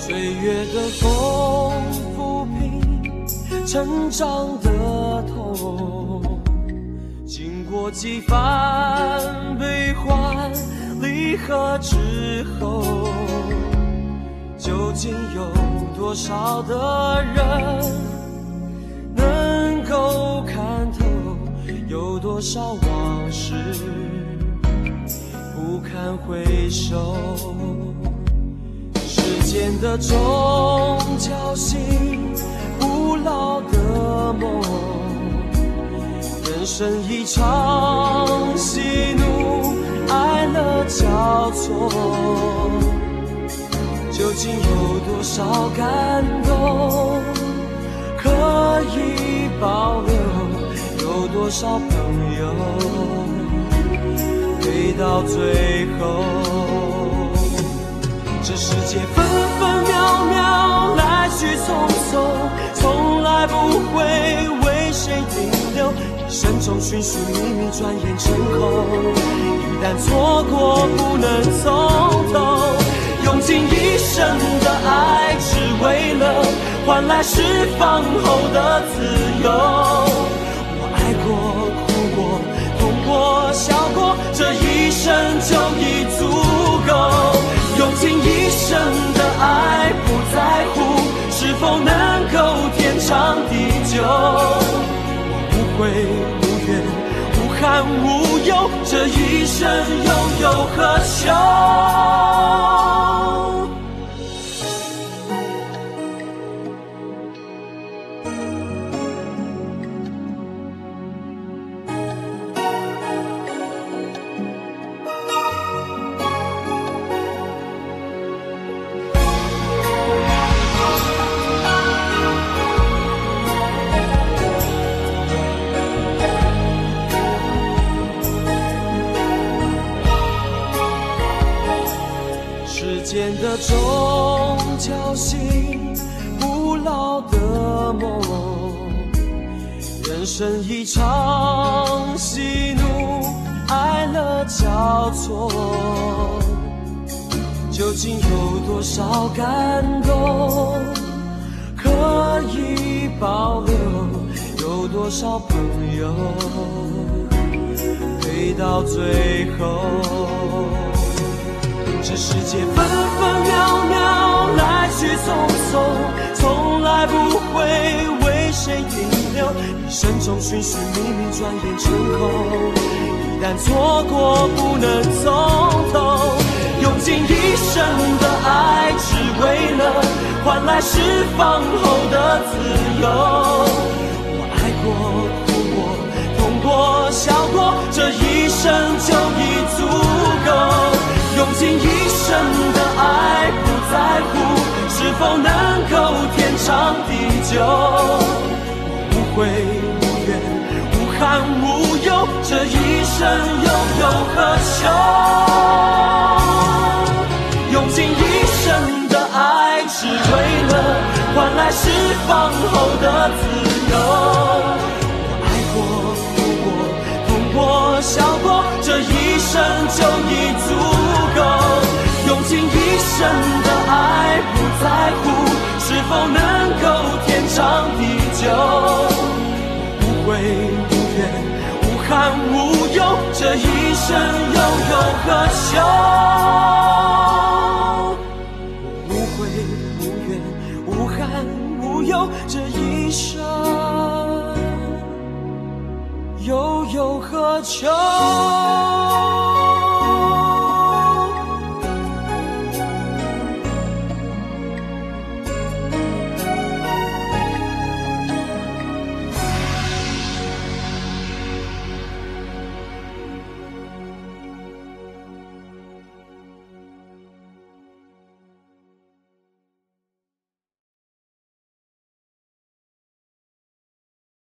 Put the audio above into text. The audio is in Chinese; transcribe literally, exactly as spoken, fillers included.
岁月的风抚平成长的痛，经过几番悲欢离合之后，究竟有多少的人能够看透？有多少往事不堪回首？时间的钟敲醒不老的梦，人生一场喜怒哀乐交错，究竟有多少感动可以保留？有多少朋友陪到最后？这世界分分秒秒来去匆匆，从来不会为谁停留。一生中寻寻觅觅，转眼成空。一旦错过，不能从头。用尽一生的爱，只为了换来释放后的自由。爱过，哭过，痛过，笑过，这一生就已足够。用尽一生的爱，不在乎是否能够天长地久。我无悔无怨，无憾无忧，这一生又有何求？时间的钟敲醒不老的梦，人生一场喜怒哀乐交错，究竟有多少感动可以保留？有多少朋友陪到最后？这世界分分秒秒来去匆匆，从来不会为谁停留。一生中寻寻觅觅，转眼成空。一旦错过，不能从头。用尽一生的爱，只为了换来释放后的自由。我爱过，哭过，痛过，笑过，这一生就已足够。用尽一生的爱，不在乎是否能够天长地久。无悔无怨，无憾无忧，这一生又有何求？用尽一生的爱，只为了换来释放后的自由。我爱过，哭过，痛过，笑过，这一生就已足够。用尽一生的爱，不在乎是否能够天长地久。无悔无怨，无憾无忧，这一生又有何求？无悔无怨，无憾无忧，这一生又有何求？